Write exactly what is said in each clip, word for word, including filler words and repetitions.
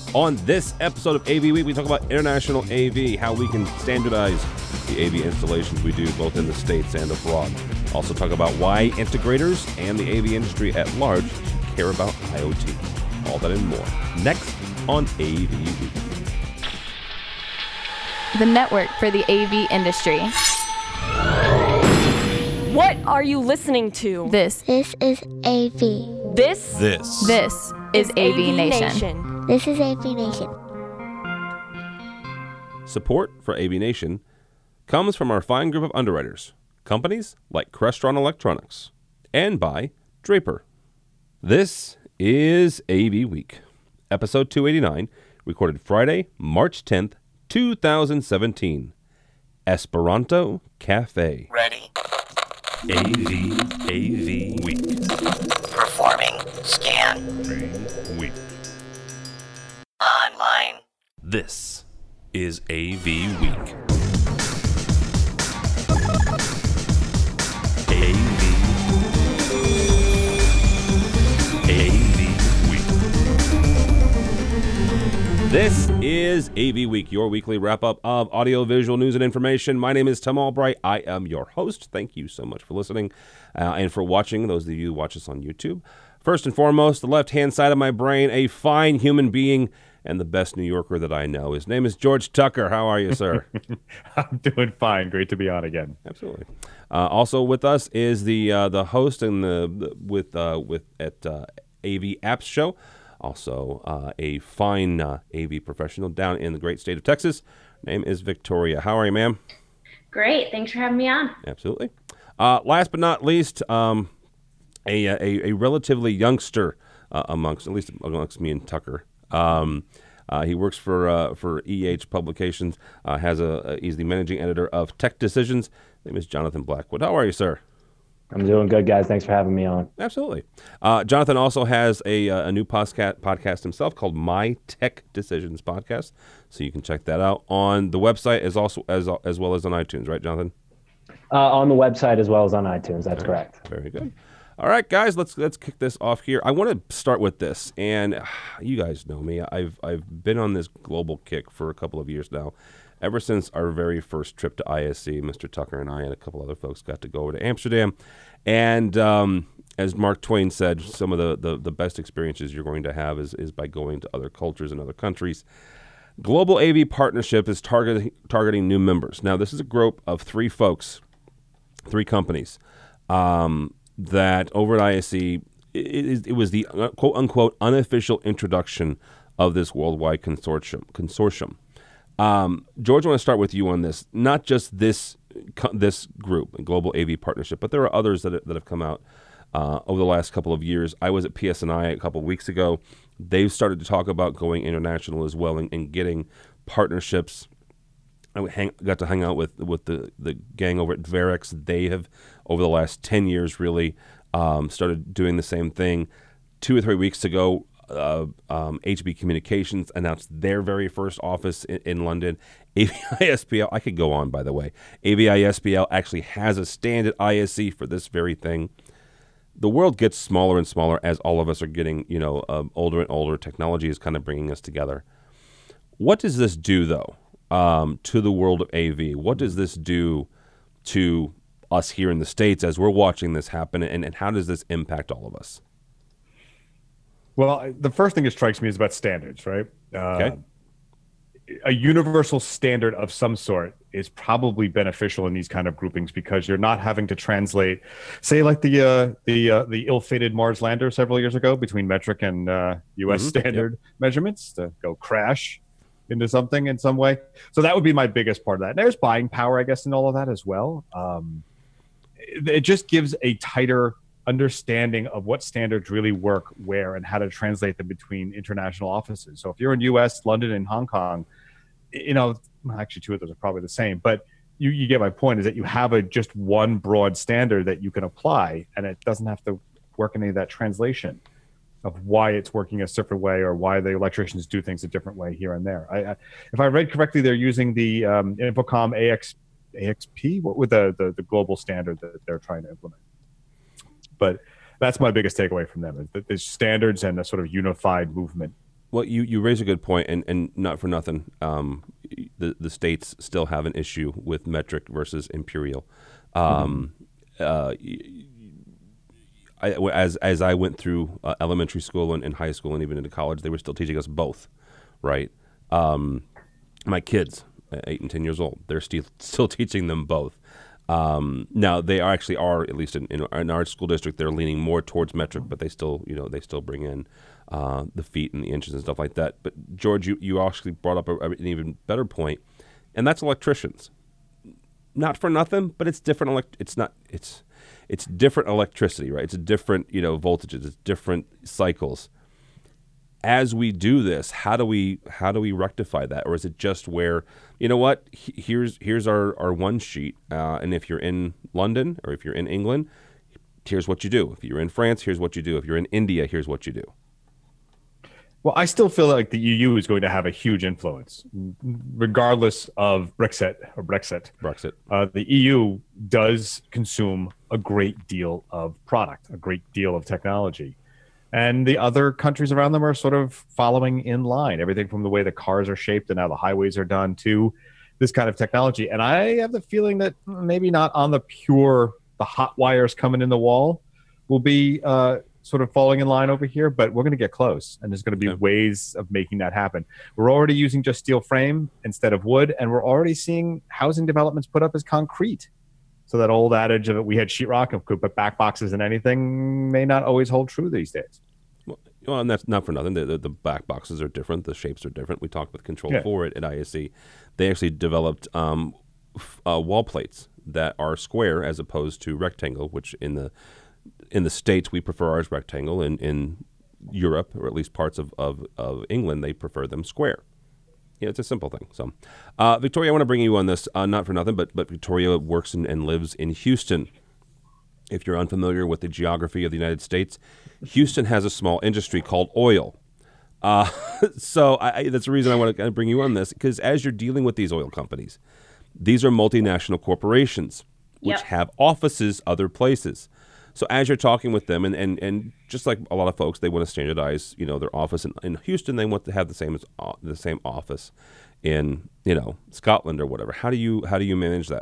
On this episode of A V Week, we talk about international A V, how we can standardize the A V installations we do both in the States and abroad. Also talk about why integrators and the A V industry at large care about IoT. All that and more next on A V Week. The network for the A V industry. What are you listening to? This. This is A V. This? This. This is A V Nation. Nation. This is A V Nation. Support for A V Nation comes from our fine group of underwriters, companies like Crestron Electronics, and by Draper. This is A V Week, episode two eighty-nine, recorded Friday, March tenth, twenty seventeen. Esperanto Cafe. Ready. A V, A V Week. Performing scan. Week. Online. This is A V Week. A V. A V Week. This is A V Week, your weekly wrap-up of audio-visual news and information. My name is Tom Albright. I am your host. Thank you so much for listening uh, and for watching, those of you who watch us on YouTube. First and foremost, the left-hand side of my brain, a fine human being and the best New Yorker that I know. His name is George Tucker. How are you, sir? I'm doing fine. Great to be on again. Absolutely. Uh, also with us is the uh, the host and the, the with uh, with at uh, A V Apps Show. Also uh, a fine uh, A V professional down in the great state of Texas. Name is Victoria. How are you, ma'am? Great. Thanks for having me on. Absolutely. Uh, last but not least, um, a, a a relatively youngster uh, amongst at least amongst me and Tucker. Um, uh, he works for uh, for E H Publications. Uh, has a, a he's the managing editor of Tech Decisions. His name is Jonathan Blackwood. How are you, sir? I'm doing good, guys. Thanks for having me on. Absolutely. Uh, Jonathan also has a a new podcast podcast himself called My Tech Decisions Podcast. So you can check that out on the website as also as as well as on iTunes, right, Jonathan? Uh, on the website as well as on iTunes. That's All right. correct. Very good. All right, guys, let's let's kick this off here. I want to start with this, and uh, you guys know me. I've I've been on this global kick for a couple of years now. Ever since our very first trip to I S C, Mister Tucker and I and a couple other folks got to go over to Amsterdam. And um, as Mark Twain said, some of the, the, the best experiences you're going to have is, is by going to other cultures and other countries. Global A V Partnership is targeting targeting new members. Now, this is a group of three folks, three companies, um, that over at I S C, it, it, it was the quote-unquote unofficial introduction of this worldwide consortium. consortium. Um, George, I want to start with you on this. Not just this this group, Global A V Partnership, but there are others that, that have come out uh, over the last couple of years. I was at P S N I a couple of weeks ago. They've started to talk about going international as well and, and getting partnerships. I hang, got to hang out with with the, the gang over at Varex. They have, over the last ten years, really um, started doing the same thing. Two or three weeks ago, Uh, um, H B Communications announced their very first office in, in London. A V I S P L, I could go on, by the way. A V I S P L actually has a stand at I S C for this very thing. The world gets smaller and smaller as all of us are getting, you know, um, older and older. Technology is kind of bringing us together. What does this do, though, um, to the world of A V? What does this do to us here in the States as we're watching this happen, and, and how does this impact all of us? Well, the first thing that strikes me is about standards, right? Uh, Okay. A universal standard of some sort is probably beneficial in these kind of groupings because you're not having to translate, say, like the uh, the uh, the ill-fated Mars lander several years ago between metric and uh, U S Mm-hmm. standard yep. measurements to go crash into something in some way. So that would be my biggest part of that. And there's buying power, I guess, in all of that as well. Um, it, it just gives a tighter understanding of what standards really work where and how to translate them between international offices. So if you're in U S, London, and Hong Kong, you know, actually two of those are probably the same, but you, you get my point is that you have a just one broad standard that you can apply, and it doesn't have to work in any of that translation of why it's working a different way or why the electricians do things a different way here and there. I, I, if I read correctly, they're using the um, Infocom A X, A X P, what would the, the, the global standard that they're trying to implement. But that's my biggest takeaway from them, is that there's standards and a sort of unified movement Well, you, you raise a good point, and, and not for nothing, um, the the states still have an issue with metric versus imperial. Um, mm-hmm. uh, I, as as I went through uh, elementary school and, and high school and even into college, they were still teaching us both, right? Um, my kids, eight and ten years old, they're still still teaching them both. Um, now they are actually are at least in, in, in our school district, they're leaning more towards metric, but they still you know they still bring in uh, the feet and the inches and stuff like that. But George, you, you actually brought up a, an even better point, and that's electricians. Not for nothing, but it's different. Elect- it's not. It's it's different electricity, right? It's a different you know voltages. It's different cycles. As we do this, how do we how do we rectify that, or is it just where you know what? Here's here's our, our one sheet, uh, and if you're in London or if you're in England, here's what you do. If you're in France, here's what you do. If you're in India, here's what you do. Well, I still feel like the E U is going to have a huge influence, regardless of Brexit or Brexit. Brexit. Uh, the E U does consume a great deal of product, a great deal of technology. And the other countries around them are sort of following in line, everything from the way the cars are shaped and how the highways are done to this kind of technology. And I have the feeling that maybe not on the pure, the hot wires coming in the wall will be uh, sort of falling in line over here, but we're going to get close. And there's going to be okay. ways of making that happen. We're already using just steel frame instead of wood, and we're already seeing housing developments put up as concrete. So that old adage of we had sheetrock and could put back boxes in anything may not always hold true these days. Well, well and that's not for nothing. The, the, the back boxes are different. The shapes are different. We talked with Control yeah. four at, at I S C. They actually developed um, f- uh, wall plates that are square as opposed to rectangle, which in the in the States we prefer ours rectangle. In, in Europe, or at least parts of, of, of England, they prefer them square. Yeah, it's a simple thing. So, uh, Victoria, I want to bring you on this, uh, not for nothing, but but Victoria works in, and lives in Houston. If you're unfamiliar with the geography of the United States, Houston has a small industry called oil. Uh, so I, I, that's the reason I want to kind of bring you on this, because as you're dealing with these oil companies, these are multinational corporations which Yep. have offices other places. So as you're talking with them, and, and, and just like a lot of folks, they want to standardize, you know, their office in, in Houston. They want to have the same as uh, the same office in, you know, Scotland or whatever. How do you how do you manage that?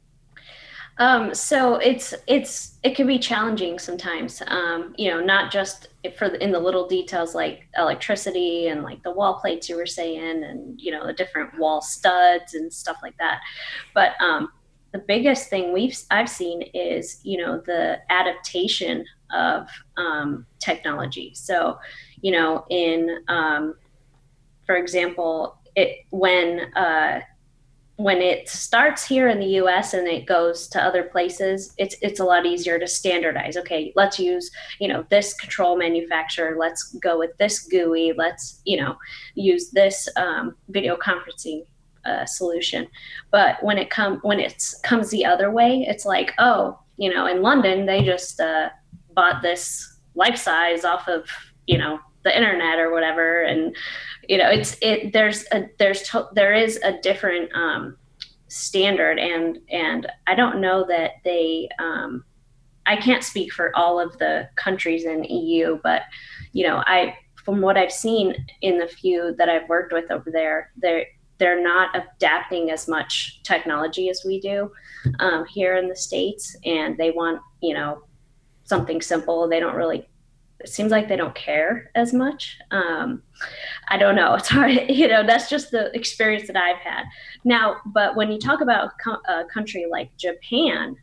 Um, so it's it's it can be challenging sometimes. Um, you know, not just for the, in the little details like electricity and like the wall plates you were saying, and you know the different wall studs and stuff like that, but um, the biggest thing we've I've seen is, you know, the adaptation of um, technology. So, you know, in, um, for example, it when uh, when it starts here in the U S and it goes to other places, it's it's a lot easier to standardize. Okay, let's use, you know, this control manufacturer. Let's go with this G U I. Let's, you know, use this um, video conferencing Uh, solution. But when it come when it comes the other way, it's like, oh, you know, in London they just uh, bought this life size off of, you know, the internet or whatever, and you know, it's it there's a there's to, there is a different um, standard, and and I don't know that they um, I can't speak for all of the countries in E U, but you know, I from what I've seen in the few that I've worked with over there, they're they're not adapting as much technology as we do um, here in the States. And they want, you know, something simple. They don't really, it seems like they don't care as much. Um, I don't know. It's hard, you know, that's just the experience that I've had. Now, but when you talk about a country like Japan,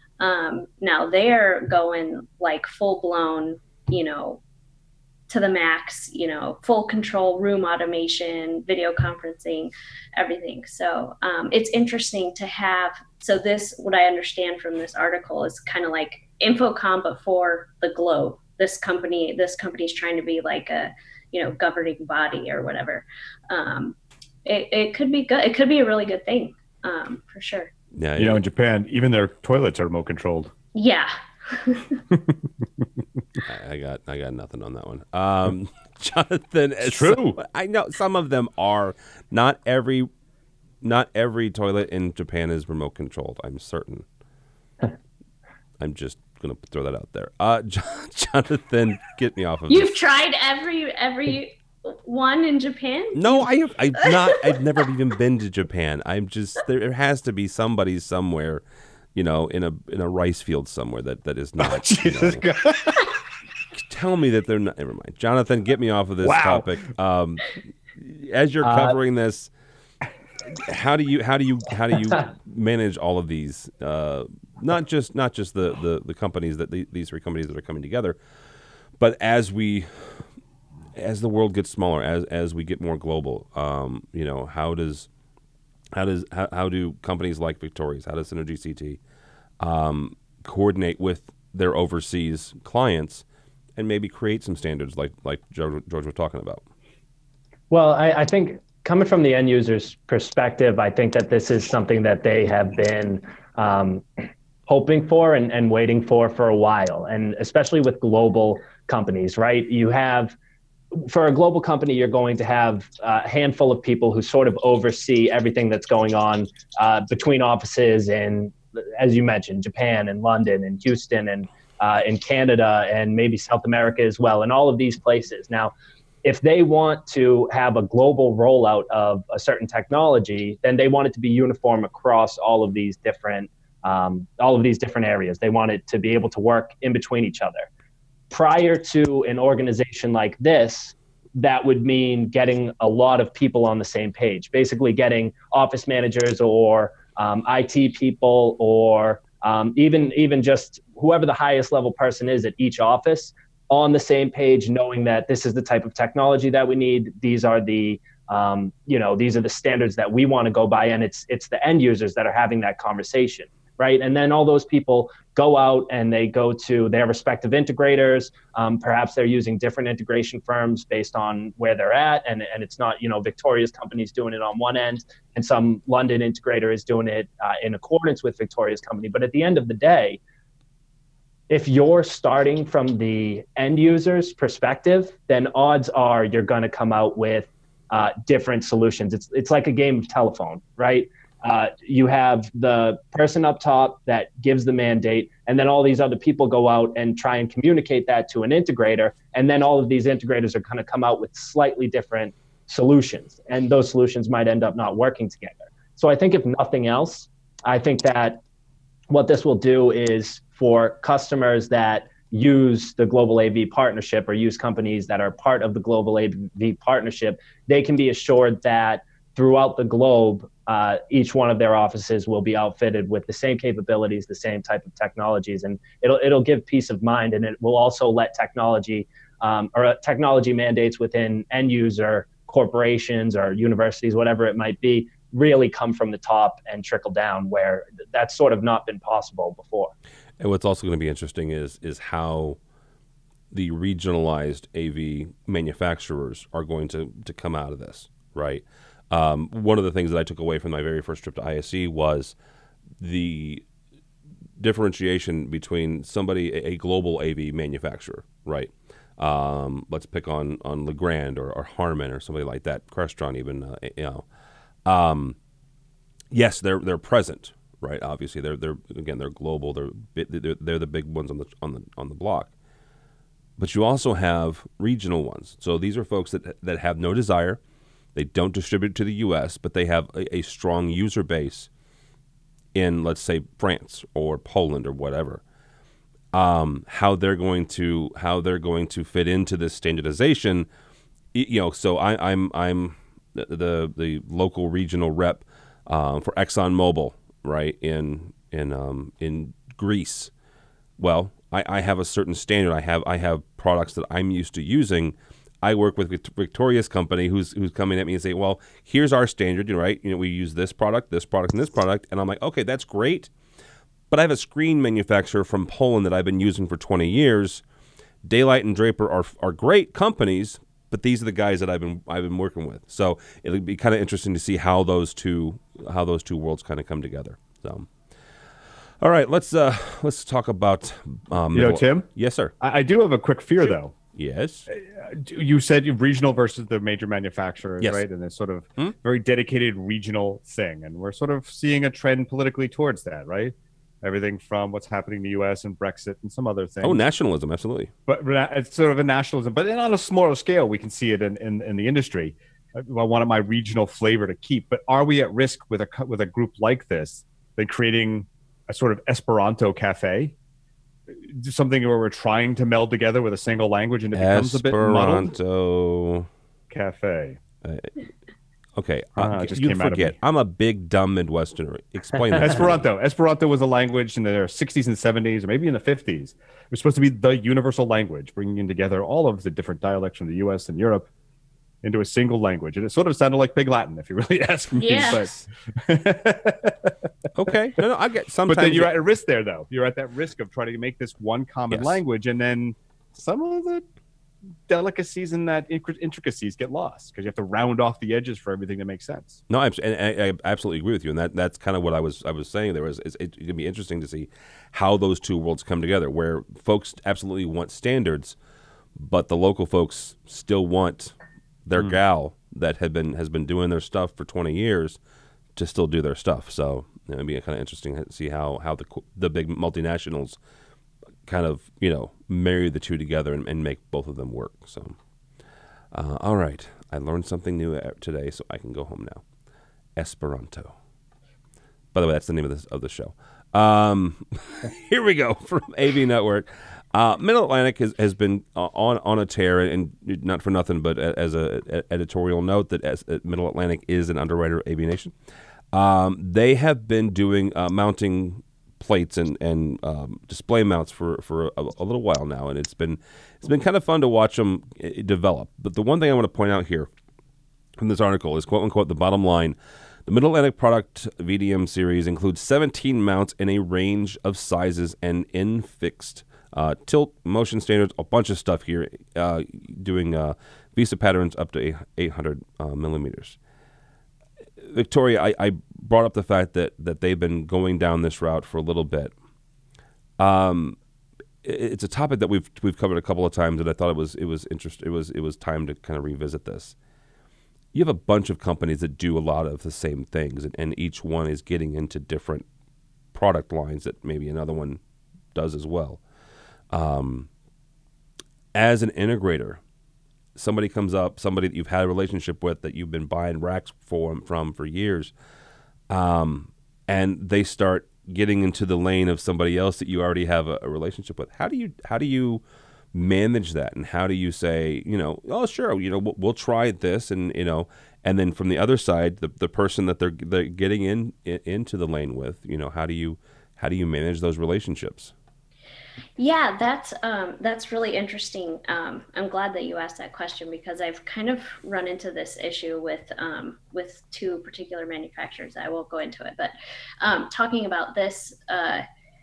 um, now they're going like full blown, you know, to the max, you know, full control, room automation, video conferencing, everything. So um, it's interesting to have, so this, what I understand from this article is kind of like Infocom, but for the globe. This company, this company is trying to be like a, you know, governing body or whatever. Um, it, it could be good. It could be a really good thing, um, for sure. Yeah, you yeah. know, in Japan, even their toilets are remote controlled. Yeah. I, I got I got nothing on that one. Um, Jonathan, it's true. Some, I know some of them are. Not every, not every toilet in Japan is remote controlled. I'm certain. I'm just gonna throw that out there. Uh, Jonathan, get me off of You've this. tried every every one in Japan? No, I have I've not I've never even been to Japan. I'm just there has to be somebody somewhere, you know, in a in a rice field somewhere that, that is not. Jesus you know, God. Tell me that they're not. Never mind, Jonathan. Get me off of this Wow. topic. Um, as you're covering uh, this, how do you how do you how do you manage all of these? Uh, not just not just the the, the companies that the, these three companies that are coming together, but as we as the world gets smaller, as as we get more global, um, you know, how does how does how, how do companies like Victorious, how does Synergy C T um, coordinate with their overseas clients and maybe create some standards like like George, George was talking about? Well, I, I think coming from the end user's perspective, I think that this is something that they have been um, hoping for and, and waiting for for a while, and especially with global companies, right? You have, for a global company, you're going to have a handful of people who sort of oversee everything that's going on uh, between offices in, as you mentioned, Japan and London and Houston and uh, in Canada and maybe South America as well, and all of these places. Now, if they want to have a global rollout of a certain technology, then they want it to be uniform across all of these different um, all of these different areas. They want it to be able to work in between each other. Prior to an organization like this, that would mean getting a lot of people on the same page, basically getting office managers or um, I T people or um, even even just whoever the highest level person is at each office on the same page, knowing that this is the type of technology that we need. These are the um, you know these are the standards that we want to go by, and it's it's the end users that are having that conversation. Right. And then all those people go out and they go to their respective integrators. Um, perhaps they're using different integration firms based on where they're at. And, and it's not, you know, Victoria's company's doing it on one end and some London integrator is doing it uh, in accordance with Victoria's company. But at the end of the day, if you're starting from the end user's perspective, then odds are you're going to come out with uh, different solutions. It's it's like a game of telephone, right? Uh, you have the person up top that gives the mandate, and then all these other people go out and try and communicate that to an integrator, and then all of these integrators are going to come out with slightly different solutions, and those solutions might end up not working together. So I think if nothing else, I think that what this will do is for customers that use the Global A V partnership or use companies that are part of the Global A V partnership, they can be assured that throughout the globe, uh, each one of their offices will be outfitted with the same capabilities, the same type of technologies, and it'll it'll give peace of mind, and it will also let technology um, or uh, technology mandates within end user corporations or universities, whatever it might be, really come from the top and trickle down, where that's sort of not been possible before. And what's also going to be interesting is is how the regionalized A V manufacturers are going to to come out of this, right? Um, one of the things that I took away from my very first trip to I S E was the differentiation between somebody, a, a global A V manufacturer, right? Um, let's pick on on Legrand or, or Harman or somebody like that, Crestron even, uh, you know. Um, yes, they're they're present, right? Obviously, they're they're again they're global. They're they're, they're the big ones on the on the on the block. But you also have regional ones. So these are folks that that have no desire. They don't distribute to the U S, but they have a, a strong user base in, let's say, France or Poland or whatever. Um, how they're going to how they're going to fit into this standardization, you know. So I, I'm I'm the, the the local regional rep um, for ExxonMobil, right in in um, in Greece. Well, I, I have a certain standard. I have I have products that I'm used to using. I work with Victoria's company who's who's coming at me and saying, well, here's our standard, you know, right? You know, we use this product, this product, and this product. And I'm like, okay, that's great. But I have a screen manufacturer from Poland that I've been using for twenty years. Daylight and Draper are are great companies, but these are the guys that I've been I've been working with. So it'll be kind of interesting to see how those two how those two worlds kind of come together. So, all right, let's uh, let's talk about um, you know, Tim. Yes, sir. I, I do have a quick fear though. Yes. You said regional versus the major manufacturers, yes. right? And this sort of hmm? very dedicated regional thing. And we're sort of seeing a trend politically towards that, right? everything from what's happening in the U S and Brexit and some other things. Oh, nationalism, absolutely. But it's sort of a nationalism. But then on a smaller scale, we can see it in, in, in the industry. I wanted my regional flavor to keep. But are we at risk with a with a group like this than creating a sort of Esperanto cafe? Something where we're trying to meld together with a single language and it becomes a bit muddled? Esperanto cafe. Uh, okay, Uh, uh, it just you came out of forget. me. I'm a big dumb Midwesterner. Explain that. Esperanto. Esperanto was a language in the sixties and seventies, or maybe in the fifties. It was supposed to be the universal language, bringing together all of the different dialects from the U S and Europe into a single language. And it sort of sounded like Pig Latin, if you really ask me. Yeah. But, Okay, no, no, I get. Sometimes but then you're at a risk there, though. You're at that risk of trying to make this one common Yes. language, and then some of the delicacies and that intric- intricacies get lost because you have to round off the edges for everything to make sense. No, I, and I, I absolutely agree with you, and that that's kind of what I was I was saying. There was it's, it's going to be interesting to see how those two worlds come together, where folks absolutely want standards, but the local folks still want their Mm. gal that had been has been doing their stuff for twenty years to still do their stuff. So it'd be kind of interesting to see how how the the big multinationals kind of, you know, marry the two together and, and make both of them work. So, uh, all right, I learned something new today, so I can go home now. Esperanto. By the way, that's the name of this of the show. Um, here we go from A V Network. Uh, Middle Atlantic has, has been uh, on on a tear, and not for nothing, but as a, a editorial note that as, uh, Middle Atlantic is an underwriter of A V Nation. Um, they have been doing uh, mounting plates and and um, display mounts for for a, a little while now, and it's been it's been kind of fun to watch them uh, develop. But the one thing I want to point out here from this article is, quote unquote, the bottom line. The Middle Atlantic product V D M series includes seventeen mounts in a range of sizes and in fixed uh, tilt, motion standards, a bunch of stuff here, uh, doing uh, VESA patterns up to eight hundred uh, millimeters. Victoria, I, I brought up the fact that, that they've been going down this route for a little bit. Um, it, it's a topic that we've we've covered a couple of times, and I thought it was it was interest it was it was time to kind of revisit this. You have a bunch of companies that do a lot of the same things, and, and each one is getting into different product lines that maybe another one does as well. Um, as an integrator, somebody comes up, somebody that you've had a relationship with, that you've been buying racks for, from for years, um, and they start getting into the lane of somebody else that you already have a, a relationship with. How do you how do you manage that, and how do you say, you know, oh sure, you know, we'll, we'll try this, and you know, and then from the other side, the the person that they're they're getting in, in into the lane with, you know, how do you how do you manage those relationships? Yeah, that's um, that's really interesting. Um, I'm glad that you asked that question, because I've kind of run into this issue with um, with two particular manufacturers. I won't go into it, but um, talking about this, uh,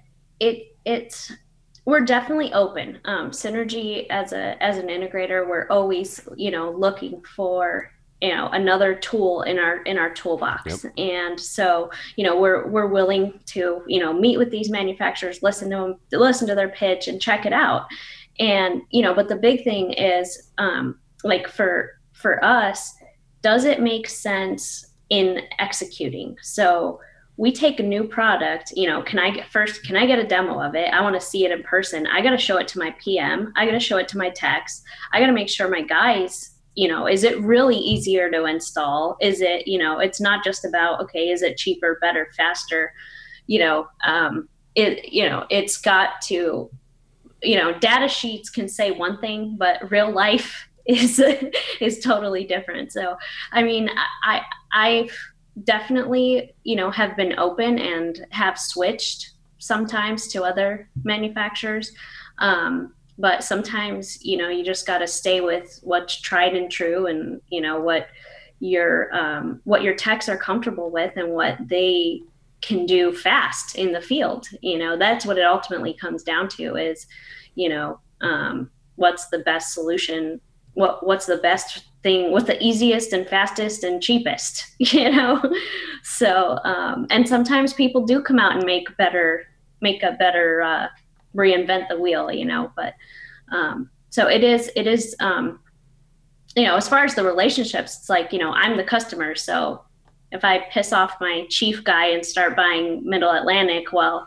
it it's we're definitely open. Um, Synergy as a as an integrator, we're always, you know, looking for, you know, another tool in our in our toolbox. Yep. And so, you know, we're we're willing to, you know, meet with these manufacturers, listen to them, listen to their pitch, and check it out. And you know, but the big thing is, um, like for for us, does it make sense in executing? So we take a new product, you know, can I get first, can I get a demo of it? I want to see it in person. I got to show it to my P M. I got to show it to my techs. I got to make sure my guys, you know, is it really easier to install? Is it, you know, it's not just about, okay, is it cheaper, better, faster? You know, um, it, you know, it's got to, you know, data sheets can say one thing, but real life is, is totally different. So, I mean, I, I've definitely, you know, have been open and have switched sometimes to other manufacturers. Um, But sometimes, you know, you just got to stay with what's tried and true, and, you know, what your um, what your techs are comfortable with and what they can do fast in the field. You know, that's what it ultimately comes down to is, you know, um, what's the best solution? What what's the best thing? What's the easiest and fastest and cheapest? You know, so um, and sometimes people do come out and make better, make a better. Uh, reinvent the wheel, you know, but um, so it is, it is, um, you know, as far as the relationships, it's like, you know, I'm the customer. So if I piss off my chief guy and start buying Middle Atlantic, well,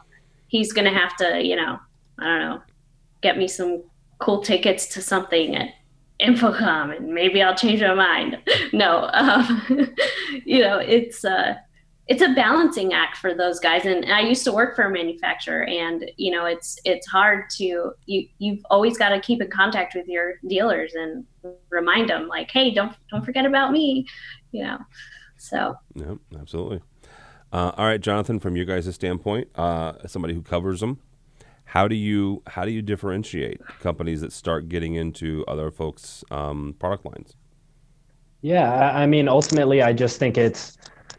he's going to have to, you know, I don't know, get me some cool tickets to something at Infocom and maybe I'll change my mind. No, um, you know, it's uh, it's a balancing act for those guys. And I used to work for a manufacturer, and you know, it's it's hard to you you've always got to keep in contact with your dealers and remind them like, hey, don't don't forget about me, you know. So yeah, absolutely. Uh, all right, Jonathan, from your guys' standpoint, uh, as somebody who covers them, how do you how do you differentiate companies that start getting into other folks' um, product lines? Yeah, I I mean, ultimately, I just think it's,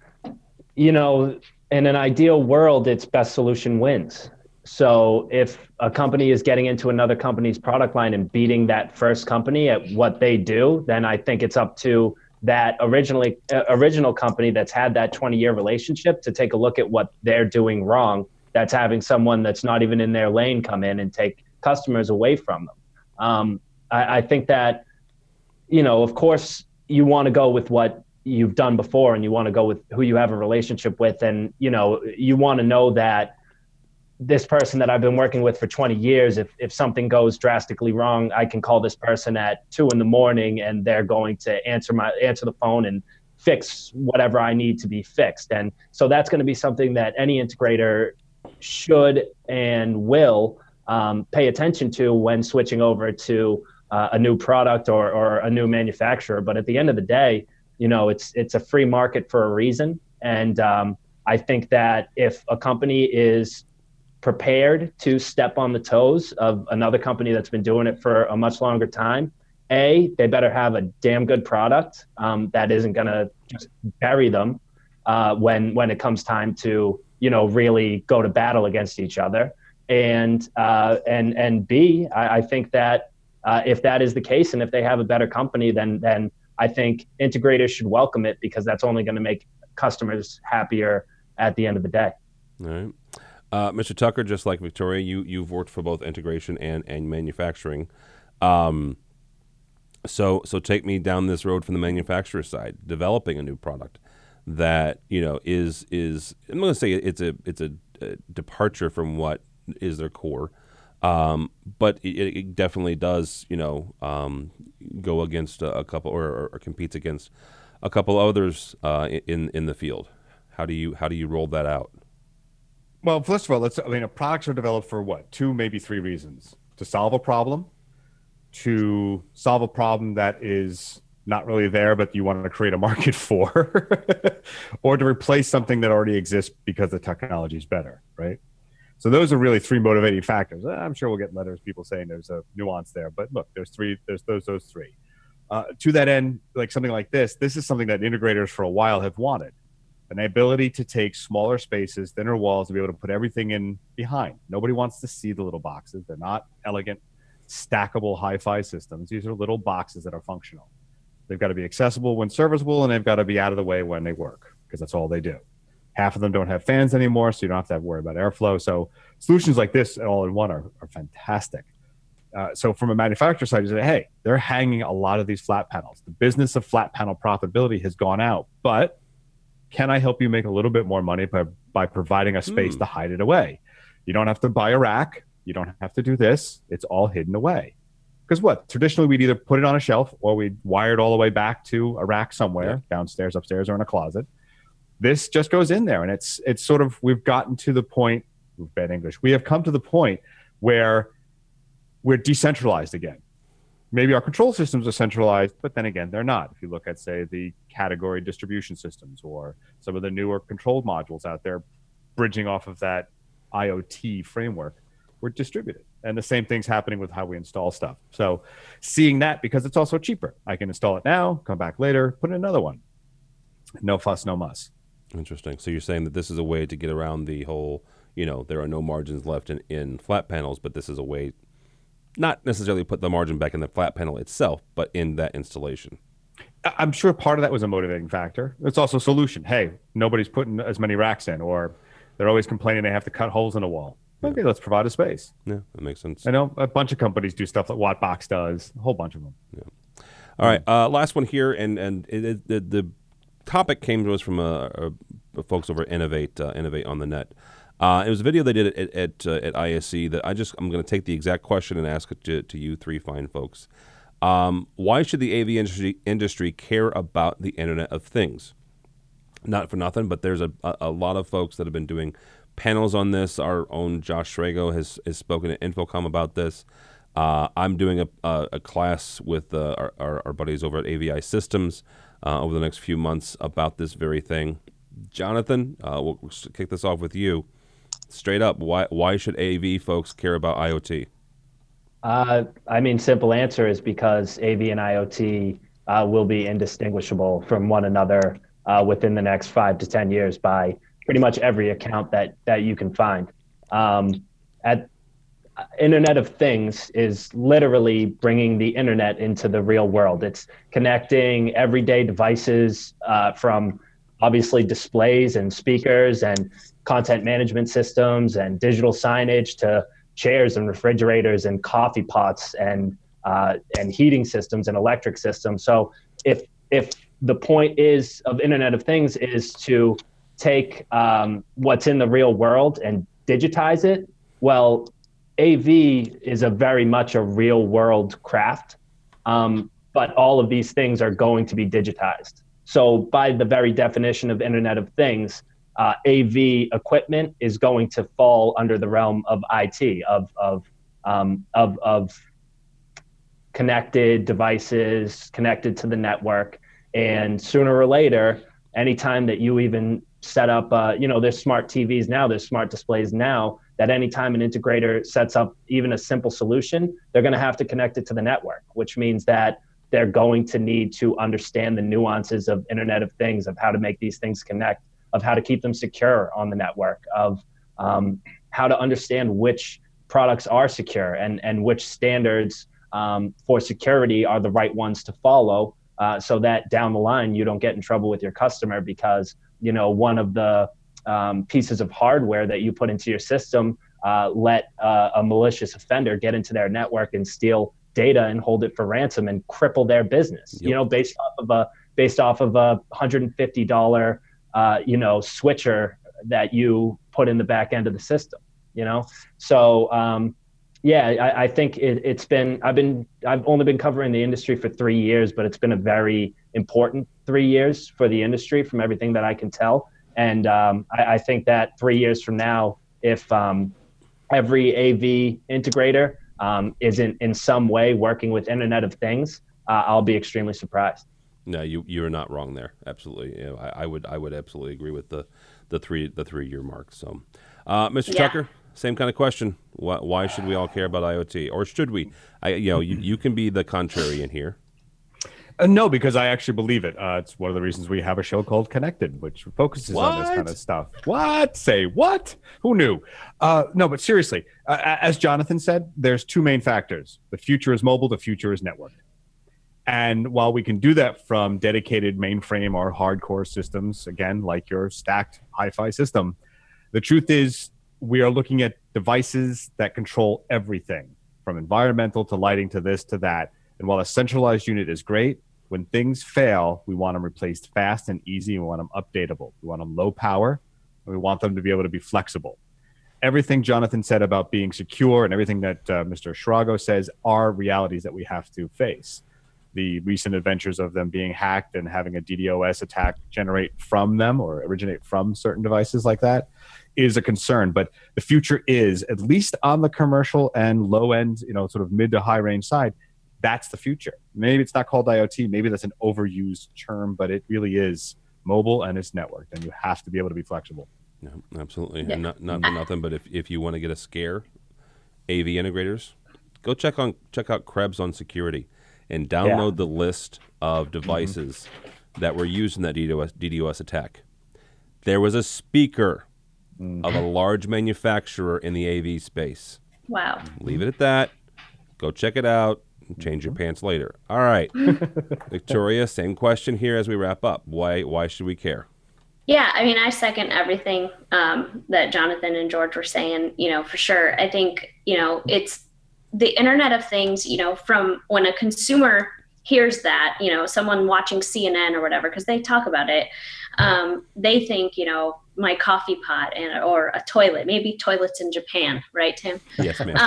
you know, in an ideal world, it's best solution wins. So if a company is getting into another company's product line and beating that first company at what they do, then I think it's up to that originally uh, original company that's had that twenty-year relationship to take a look at what they're doing wrong. That's having someone that's not even in their lane come in and take customers away from them. Um, I, I think that, you know, of course, you want to go with what you've done before, and you want to go with who you have a relationship with. And, you know, you want to know that this person that I've been working with for twenty years, if, if something goes drastically wrong, I can call this person at two in the morning and they're going to answer my answer the phone and fix whatever I need to be fixed. And so that's going to be something that any integrator should and will um, pay attention to when switching over to uh, a new product or, or a new manufacturer. But at the end of the day, you know, it's it's a free market for a reason. And um, I think that if a company is prepared to step on the toes of another company that's been doing it for a much longer time, A, they better have a damn good product um, that isn't going to just bury them uh, when when it comes time to, you know, really go to battle against each other. And uh, and and B, I, I think that uh, if that is the case, and if they have a better company, then then I think integrators should welcome it, because that's only going to make customers happier at the end of the day. All right. Uh, Mister Tucker, just like Victoria, you, you've worked for both integration and, and manufacturing. Um, so so take me down this road from the manufacturer side, developing a new product that, you know, is is I'm going to say it's a it's a, a departure from what is their core, um, but it, it definitely does, you know, um, go against a, a couple or, or, or competes against a couple others uh, in in the field. How do you how do you roll that out? Well, first of all, let's. I mean, products are developed for what? Two, maybe three reasons: to solve a problem, to solve a problem that is not really there, but you want to create a market for, or to replace something that already exists because the technology is better, right? So those are really three motivating factors. I'm sure we'll get letters, people saying there's a nuance there, but look, there's three. There's those those three. Uh, to that end, like something like this, this is something that integrators for a while have wanted. An ability to take smaller spaces, thinner walls, to be able to put everything in behind. Nobody wants to see the little boxes. They're not elegant, stackable hi-fi systems. These are little boxes that are functional. They've got to be accessible when serviceable, and they've got to be out of the way when they work, because that's all they do. Half of them don't have fans anymore, so you don't have to, have to worry about airflow. So solutions like this all in one are, are fantastic. Uh, so from a manufacturer side, you say, hey, they're hanging a lot of these flat panels. The business of flat panel profitability has gone out, but can I help you make a little bit more money by, by providing a space mm. to hide it away? You don't have to buy a rack. You don't have to do this. It's all hidden away. Because what? Traditionally, we'd either put it on a shelf or we'd wire it all the way back to a rack somewhere, yeah. downstairs, upstairs, or in a closet. This just goes in there. And it's it's sort of, we've gotten to the point, bad English, we have come to the point where we're decentralized again. Maybe our control systems are centralized, but then again, they're not. If you look at, say, the category distribution systems or some of the newer control modules out there, bridging off of that I O T framework, we're distributed. And the same thing's happening with how we install stuff. So seeing that, because it's also cheaper. I can install it now, come back later, put in another one. No fuss, no muss. Interesting. So you're saying that this is a way to get around the whole, you know, there are no margins left in, in flat panels, but this is a way not necessarily put the margin back in the flat panel itself, but in that installation. I'm sure part of that was a motivating factor. It's also a solution. Hey, nobody's putting as many racks in, or they're always complaining they have to cut holes in a wall. Okay, yeah. Let's provide a space. Yeah, that makes sense. I know a bunch of companies do stuff like Wattbox does, a whole bunch of them. Yeah. All right, uh, last one here, and and it, it, the, the topic came to us from uh, uh, folks over at Innovate, uh, Innovate on the Net. Uh, it was a video they did at at, uh, at I S C that I just I'm going to take the exact question and ask it to, to you three fine folks. Um, why should the A V industry industry care about the Internet of Things? Not for nothing, but there's a, a, a lot of folks that have been doing panels on this. Our own Josh Schrago has, has spoken at InfoComm about this. Uh, I'm doing a, a, a class with uh, our, our, our buddies over at A V I Systems uh, over the next few months about this very thing. Jonathan, uh, we'll, we'll kick this off with you. Straight up, why why should A V folks care about IoT? Uh, I mean, simple answer is because A V and IoT uh, will be indistinguishable from one another uh, within the next five to ten years by pretty much every account that that you can find. Um, at Internet of Things is literally bringing the internet into the real world. It's connecting everyday devices uh, from obviously displays and speakers and content management systems and digital signage to chairs and refrigerators and coffee pots and uh, and heating systems and electric systems. So if if the point is of Internet of Things is to take um, what's in the real world and digitize it, well, A V is a very much a real world craft, um, but all of these things are going to be digitized. So by the very definition of Internet of Things, uh, A V equipment is going to fall under the realm of I T, of of um, of, of connected devices, connected to the network. And sooner or later, anytime that you even set up, uh, you know, there's smart T Vs now, there's smart displays now, that anytime an integrator sets up even a simple solution, they're going to have to connect it to the network, which means that they're going to need to understand the nuances of Internet of Things, of how to make these things connect, of how to keep them secure on the network, of um, how to understand which products are secure and, and which standards um, for security are the right ones to follow, uh, so that down the line you don't get in trouble with your customer because, you know, one of the um, pieces of hardware that you put into your system uh, let uh, a malicious offender get into their network and steal data and hold it for ransom and cripple their business. Yep. You know, based off of a based off of a one hundred fifty dollars uh, you know switcher that you put in the back end of the system. You know, so um, yeah, I, I think it, it's been I've been I've only been covering the industry for three years, but it's been a very important three years for the industry from everything that I can tell. And um, I, I think that three years from now, if um, every A V integrator um, isn't in some way working with Internet of Things, uh, I'll be extremely surprised. No, you you're not wrong there. Absolutely, you know, I, I would I would absolutely agree with the the three the three year mark. So, uh, Mister Yeah. Tucker, same kind of question. Why, why should we all care about IoT, or should we? I you know you, you can be the contrarian here. Uh, no, because I actually believe it. Uh, it's one of the reasons we have a show called Connected, which focuses what? on this kind of stuff. What? Say what? Who knew? Uh, no, but seriously, uh, as Jonathan said, there's two main factors. The future is mobile. The future is networked. And while we can do that from dedicated mainframe or hardcore systems, again, like your stacked hi-fi system, the truth is we are looking at devices that control everything from environmental to lighting to this to that. And while a centralized unit is great, when things fail, we want them replaced fast and easy. We want them updatable. We want them low power, and we want them to be able to be flexible. Everything Jonathan said about being secure and everything that uh, Mister Schrago says are realities that we have to face. The recent adventures of them being hacked and having a DDoS attack generate from them or originate from certain devices like that is a concern. But the future is, at least on the commercial and low end, you know, sort of mid to high range side, that's the future. Maybe it's not called IoT. Maybe that's an overused term, but it really is mobile and it's networked, and you have to be able to be flexible. Yeah, absolutely. Yeah. And not, not for nothing, but if, if you want to get a scare, A V integrators, go check on check out Krebs on security and download yeah. the list of devices mm-hmm. that were used in that DDoS, DDoS attack. There was a speaker mm-hmm. of a large manufacturer in the A V space. Wow. Leave it at that. Go check it out. Change your pants later. All right. Victoria, same question here as we wrap up. Why why should we care? Yeah, I mean, I second everything um, that Jonathan and George were saying, you know, for sure. I think, you know, it's the Internet of Things, you know, from when a consumer hears that, you know, someone watching C N N or whatever, because they talk about it, um, they think, you know, my coffee pot and or a toilet, maybe toilets in Japan, right, Tim? Yes, ma'am.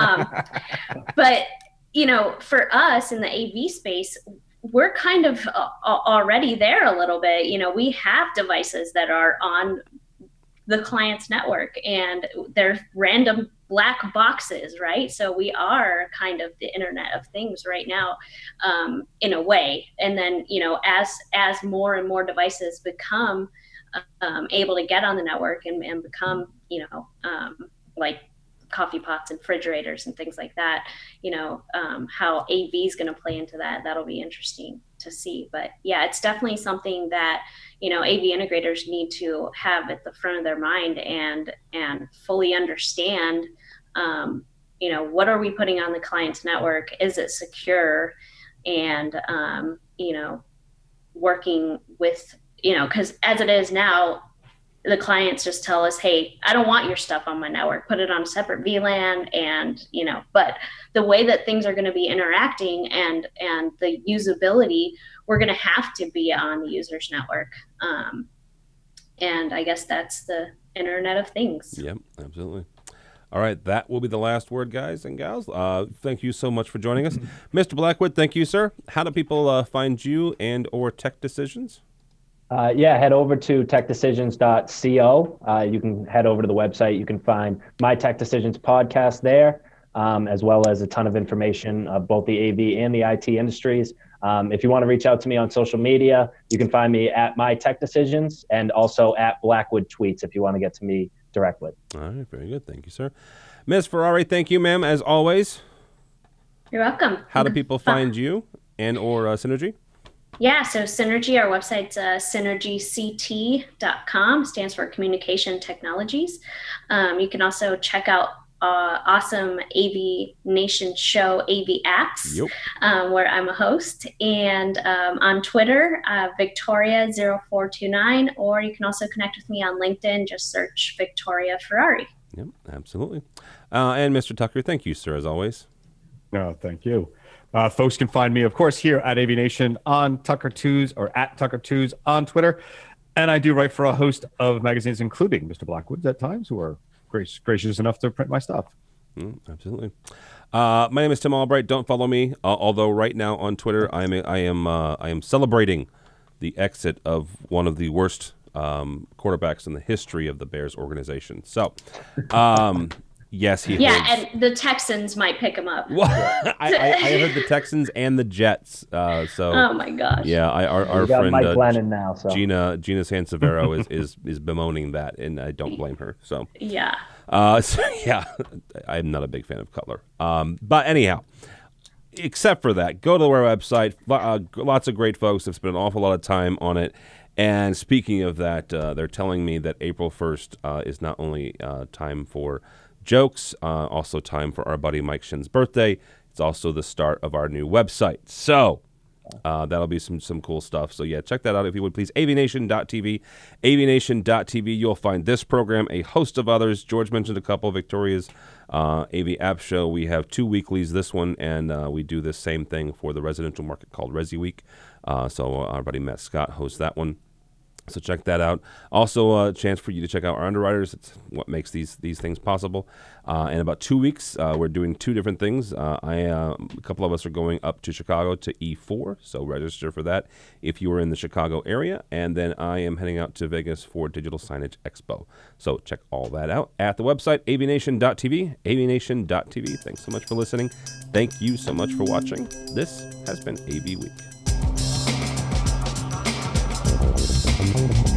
Um, but, you know, for us in the A V space, we're kind of uh, already there a little bit. You know, we have devices that are on the client's network and they're random black boxes, right? So we are kind of the Internet of Things right now, um, in a way. And then, you know, as as more and more devices become um, able to get on the network and, and become, you know, um, like coffee pots and refrigerators and things like that, you know, um, how A V is going to play into that, that'll be interesting to see. But yeah, it's definitely something that, you know, A V integrators need to have at the front of their mind and, and fully understand, um, you know, what are we putting on the client's network? Is it secure? And, um, you know, working with, you know, because as it is now, the clients just tell us, hey, I don't want your stuff on my network, put it on a separate V LAN. And, you know, but the way that things are going to be interacting and, and the usability, we're going to have to be on the user's network. Um, and I guess that's the Internet of Things. Yep, absolutely. All right, that will be the last word, guys and gals. Uh, thank you so much for joining us. Mister Blackwood, thank you, sir. How do people uh, find you and or Tech Decisions? Uh, yeah, head over to tech decisions dot co. Uh, you can head over to the website. You can find my Tech Decisions podcast there, um, as well as a ton of information of both the A V and the I T industries. Um, if you want to reach out to me on social media, you can find me at My Tech Decisions and also at Blackwood Tweets if you want to get to me directly. All right, very good. Thank you, sir. Miz Ferrari, thank you, ma'am, as always. You're welcome. How do people find you and or uh, Synergy? Yeah, so Synergy, our website's uh, synergy c t dot com, stands for Communication Technologies. Um, you can also check out uh, awesome A V Nation show, A V Apps, Yep. um, where I'm a host. And um, on Twitter, uh, Victoria zero four two nine, or you can also connect with me on LinkedIn. Just search Victoria Ferrari. Yep, absolutely. Uh, and Mister Tucker, thank you, sir, as always. No, thank you. Uh, folks can find me, of course, here at A V Nation on Tucker Twos or at Tucker Twos on Twitter. And I do write for a host of magazines, including Mister Blackwood's at times, who are gracious, gracious enough to print my stuff. Mm, absolutely. Uh, my name is Tim Albright. Don't follow me, uh, although right now on Twitter I am a, I am uh, I am celebrating the exit of one of the worst um, quarterbacks in the history of the Bears organization. So. Um, Yes, he Yeah, holds. and the Texans might pick him up. Well, I, I, I heard the Texans and the Jets. Uh, so Oh my gosh. yeah, I, our our We got friend Mike uh, Glennon now, so Gina Gina Sansevero is, is is bemoaning that, and I don't blame her. So Yeah. uh, so yeah, I'm not a big fan of Cutler. Um, but anyhow, except for that, go to our website. Uh, lots of great folks have spent an awful lot of time on it. And speaking of that, uh, they're telling me that April first uh, is not only uh, time for jokes, uh, also time for our buddy Mike Shin's birthday. It's also the start of our new website. So uh, that'll be some some cool stuff. So yeah, check that out if you would please. A V nation dot T V. A V nation dot T V. You'll find this program, a host of others. George mentioned a couple. Victoria's uh, A V App Show. We have two weeklies, this one, and uh, we do this same thing for the residential market called Resi Week. Uh, so our buddy Matt Scott hosts that one. So check that out. Also, a chance for you to check out our underwriters. It's what makes these these things possible. Uh, in about two weeks, uh, we're doing two different things. Uh, I uh, a couple of us are going up to Chicago to E four, so register for that if you are in the Chicago area. And then I am heading out to Vegas for Digital Signage Expo. So check all that out at the website, A V nation dot T V, A V nation dot T V. Thanks so much for listening. Thank you so much for watching. This has been A V Week. Thank you.